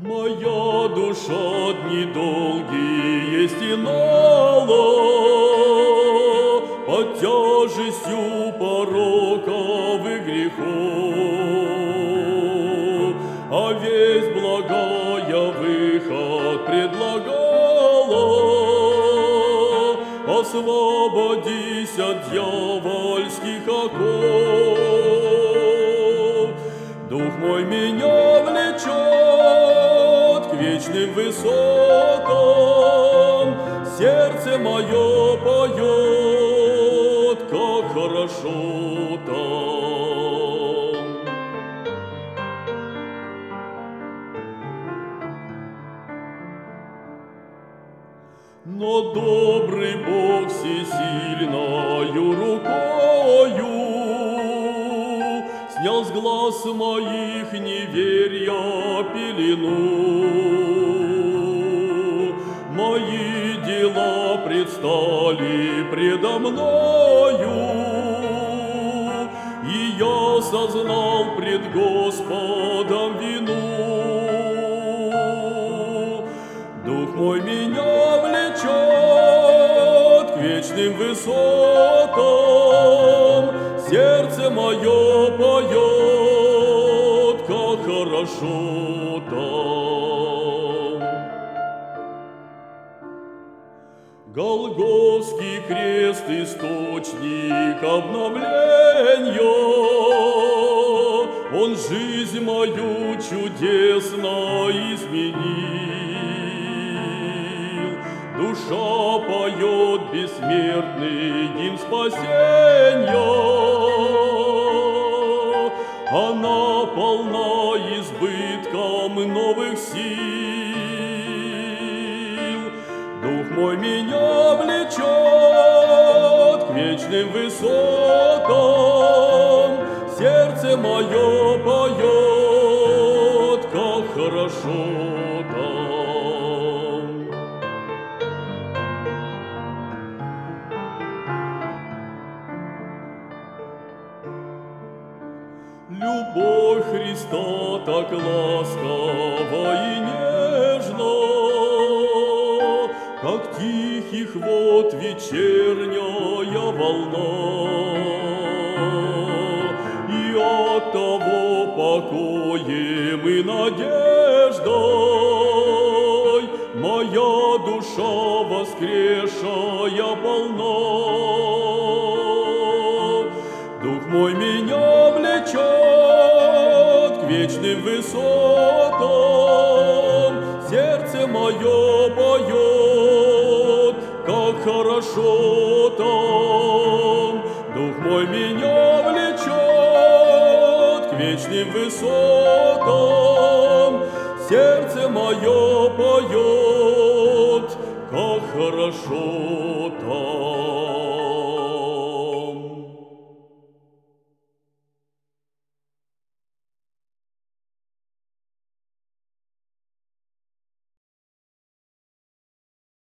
Моя душа дни долгие есть и нала, под тяжестью пороков и грехов, а весть благая выход предлагала. Освободись от дьявольских оков. Дух мой меня влечет к вечным высотам, сердце мое поет, как хорошо там. Но добрый Бог всесильною рукою снял с глаз моих неверия пелену. Мои дела предстали предо мною, и я сознал пред Господом вину. Дух мой меня влечет к вечным высотам, сердце мое поет, как хорошо там. Голгофский крест — источник обновления, он жизнь мою чудесно изменил. Душа поет бессмертный гимн спасения, она полна избытком новых сил. Дух мой меня влечет к вечным высотам, сердце мое поет, как хорошо там. Любовь Христа так ласкова и нежна, как тихих вод вечерняя волна, и от того покоем и надеждой моя душа воскресшая полна. Дух мой меня влечет к вечным высотам, сердце мое поет, как хорошо там. Дух мой меня влечет к вечным высотам, сердце мое поет, как хорошо там.